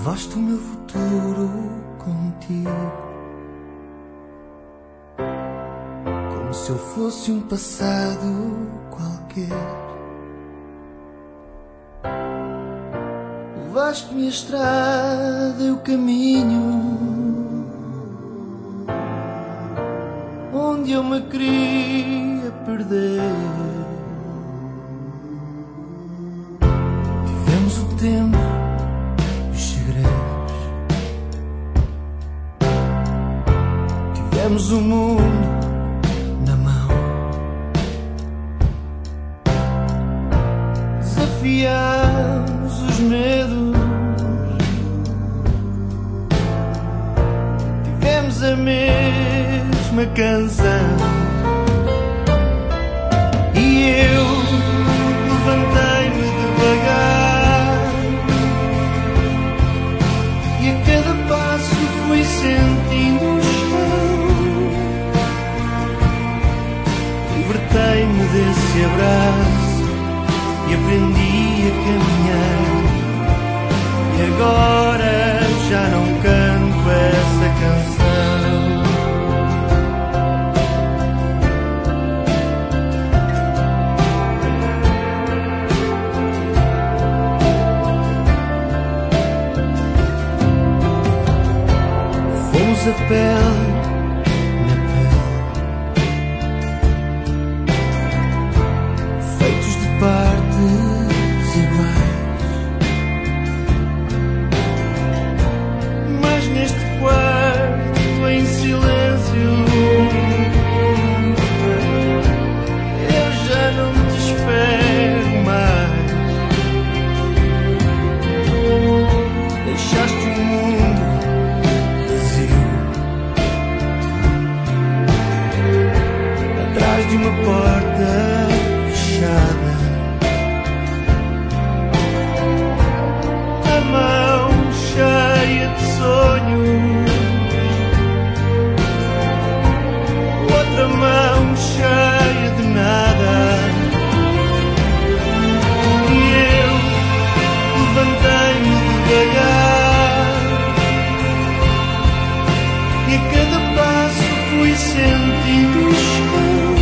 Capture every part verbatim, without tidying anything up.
levaste o meu futuro contigo, como se eu fosse um passado qualquer. Levaste-me a estrada e o caminho onde eu me queria perder. Tivemos o tempo e os segredos, tivemos o mundo na mão, desafiamos os medos, tivemos a mesma canção. E eu levantei-me devagar, e a cada passo fui sentindo o chão. Libertei-me desse abraço e aprendi a caminhar. E agora já não canto essa canção. Fomos a pele na pele, feitos de partes iguais, mas neste quarto em silêncio eu já não te espero mais. Deixaste o mundo atrás de uma porta fechada, a mão cheia de sonhos, outra mão cheia de nada. E eu levantei-me devagar, e a cada passo fui sentindo o chão.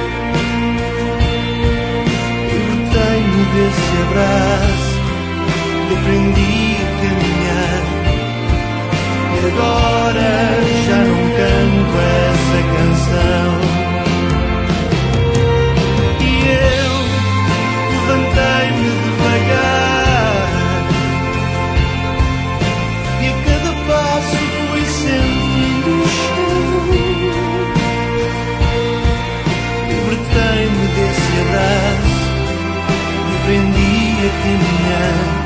Libertei-me desse abraço e aprendi a caminhar. E agora já não canto essa canção. E eu levantei-me devagar, e a cada passo fui sentindo o chão. Libertei-me desse abraço e aprendi a caminhar.